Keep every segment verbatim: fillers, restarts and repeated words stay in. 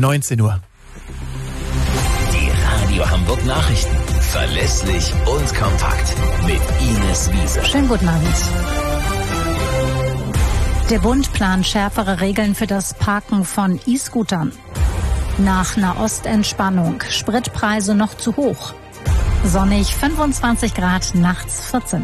neunzehn Uhr. Die Radio Hamburg Nachrichten. Verlässlich und kompakt. Mit Ines Wiese. Schönen guten Abend. Der Bund plant schärfere Regeln für das Parken von E-Scootern. Nach Nahostentspannung. Spritpreise noch zu hoch. Sonnig fünfundzwanzig Grad, nachts vierzehn.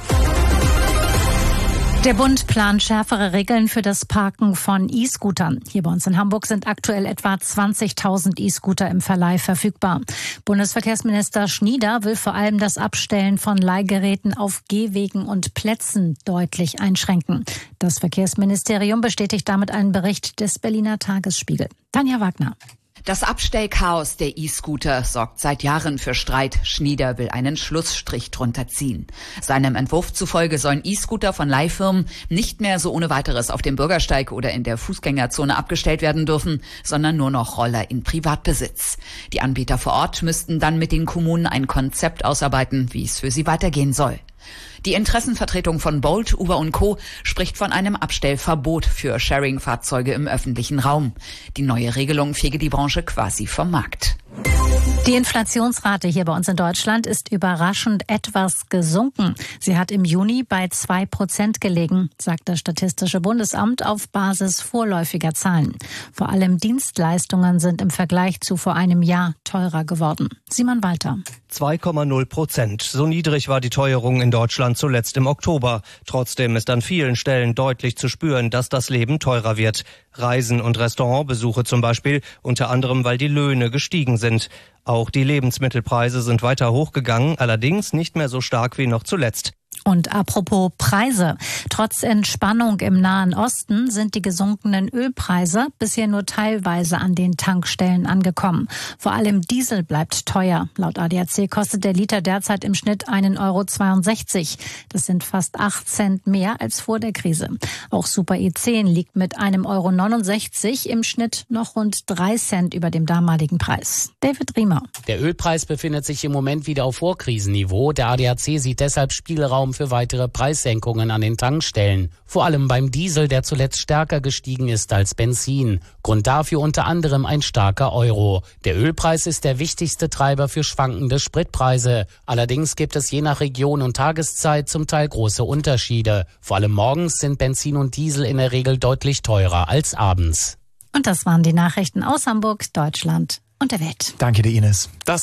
Der Bund plant schärfere Regeln für das Parken von E-Scootern. Hier bei uns in Hamburg sind aktuell etwa zwanzigtausend E-Scooter im Verleih verfügbar. Bundesverkehrsminister Schnieder will vor allem das Abstellen von Leihgeräten auf Gehwegen und Plätzen deutlich einschränken. Das Verkehrsministerium bestätigt damit einen Bericht des Berliner Tagesspiegel. Tanja Wagner. Das Abstellchaos der E-Scooter sorgt seit Jahren für Streit. Schnieder will einen Schlussstrich drunter ziehen. Seinem Entwurf zufolge sollen E-Scooter von Leihfirmen nicht mehr so ohne weiteres auf dem Bürgersteig oder in der Fußgängerzone abgestellt werden dürfen, sondern nur noch Roller in Privatbesitz. Die Anbieter vor Ort müssten dann mit den Kommunen ein Konzept ausarbeiten, wie es für sie weitergehen soll. Die Interessenvertretung von Bolt, Uber und Co. spricht von einem Abstellverbot für Sharing-Fahrzeuge im öffentlichen Raum. Die neue Regelung fege die Branche quasi vom Markt. Die Inflationsrate hier bei uns in Deutschland ist überraschend etwas gesunken. Sie hat im Juni bei zwei Prozent gelegen, sagt das Statistische Bundesamt auf Basis vorläufiger Zahlen. Vor allem Dienstleistungen sind im Vergleich zu vor einem Jahr teurer geworden. Simon Walter. zwei Komma null Prozent. So niedrig war die Teuerung in Deutschland zuletzt im Oktober. Trotzdem ist an vielen Stellen deutlich zu spüren, dass das Leben teurer wird. Reisen und Restaurantbesuche zum Beispiel, unter anderem, weil die Löhne gestiegen sind. Auch die Lebensmittelpreise sind weiter hochgegangen, allerdings nicht mehr so stark wie noch zuletzt. Und apropos Preise. Trotz Entspannung im Nahen Osten sind die gesunkenen Ölpreise bisher nur teilweise an den Tankstellen angekommen. Vor allem Diesel bleibt teuer. Laut A D A C kostet der Liter derzeit im Schnitt einen Euro zweiundsechzig. Das sind fast acht Cent mehr als vor der Krise. Auch Super E zehn liegt mit einem Euro neunundsechzig im Schnitt noch rund drei Cent über dem damaligen Preis. David Riemer. Der Ölpreis befindet sich im Moment wieder auf Vorkrisenniveau. Der A D A C sieht deshalb Spielraum für weitere Preissenkungen an den Tankstellen. Vor allem beim Diesel, der zuletzt stärker gestiegen ist als Benzin. Grund dafür unter anderem ein starker Euro. Der Ölpreis ist der wichtigste Treiber für schwankende Spritpreise. Allerdings gibt es je nach Region und Tageszeit zum Teil große Unterschiede. Vor allem morgens sind Benzin und Diesel in der Regel deutlich teurer als abends. Und das waren die Nachrichten aus Hamburg, Deutschland und der Welt. Danke dir, Ines. Das